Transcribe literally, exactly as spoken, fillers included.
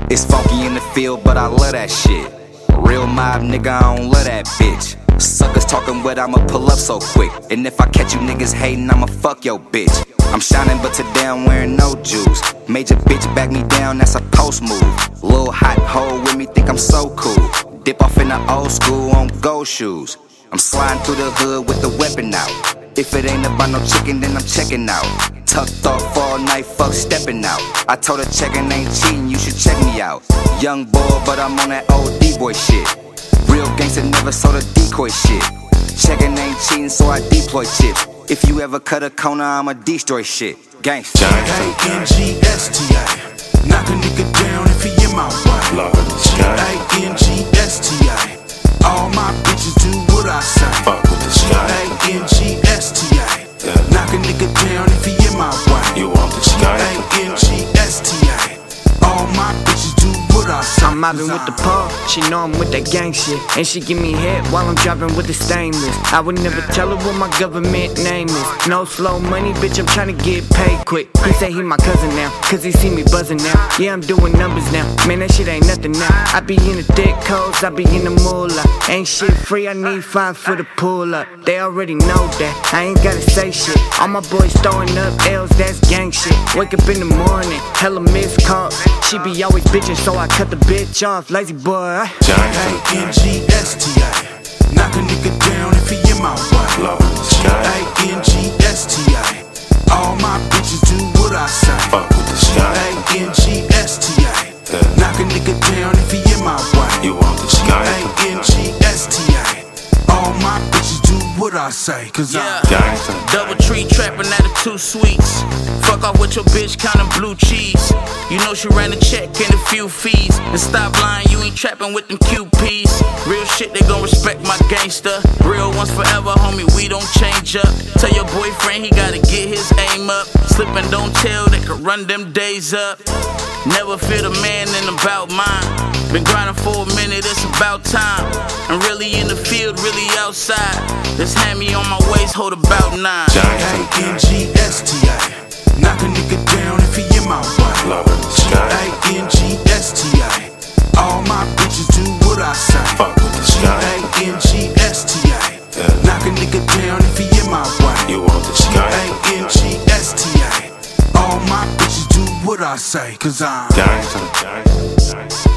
It's funky in the field, but I love that shit. Real mob nigga, I don't love that bitch. Suckers talking wet, I'ma pull up so quick. And if I catch you niggas hating, I'ma fuck your bitch. I'm shining, but today I'm wearing no juice. Major bitch back me down, that's a post move. Little hot hoe with me, think I'm so cool. Dip off in the old school on gold shoes. I'm sliding through the hood with the weapon out. If it ain't about no chicken, then I'm checking out. Tucked off all night, fuck stepping out. I told her checking ain't cheating, you should check me out. Young boy, but I'm on that old D-boy shit. Real gangster never saw the decoy shit. Checking ain't cheating, so I deploy chips. If you ever cut a corner, I'ma destroy shit. Gangsta. A N G S T A. Knock a nigga down if he in my way. A N G S T A. All my bitches do what I say. Fuck with the sky. A N G S T A. Yeah. Knock a nigga down if he in my way. You want the sky? A N G S T A. All my bitches do what I say. I'm mobbing with the pole, she know I'm with that gang shit. And she give me head while I'm driving with the stainless. I would never tell her what my government name is. No slow money, bitch, I'm tryna get paid quick. He say he my cousin now, cause he see me buzzing now. Yeah, I'm doing numbers now, man, that shit ain't nothing now. I be in the thick codes, I be in the moolah. Ain't shit free, I need five for the pull up. They already know that, I ain't gotta say shit. All my boys throwing up L's, that's gang shit. Wake up in the morning, hella missed calls. She be always bitching, so I cut the bitch off, lazy boy. A N G S T A. Knock a nigga down if he in my way. A N G S T A. All my bitches do what I say. Fuck with the sky. A N G S T A. Yeah. Knock a nigga down if he in my way. You want the sky? A N G S T A. All my bitches do what I say, cause yeah. I'm gangsta. Double tree trapping at the two sweets. Fuck off with your bitch counting blue cheese. You know she ran a check and a few fees. And stop lying, you ain't trapping with them Q Ps. Real shit, they gon' respect my gangster. Real ones forever, homie, we don't change up. Tell your boyfriend he gotta get his aim up. Slip and don't tell, they could run them days up. Never feel the man in about mine. Been grinding for a minute, it's about time. I'm really in the field, really outside. This hand me on my waist, hold about nine. A N G S T A. Knock a nigga down if he in my way. A N G S T A. All my bitches do what I say. Fuck with the sky. A N G S T A. Yeah. Knock a nigga down if he in my way. You want the sky? A N G S T A. All my bitches do what I say, cause I'm gangsta.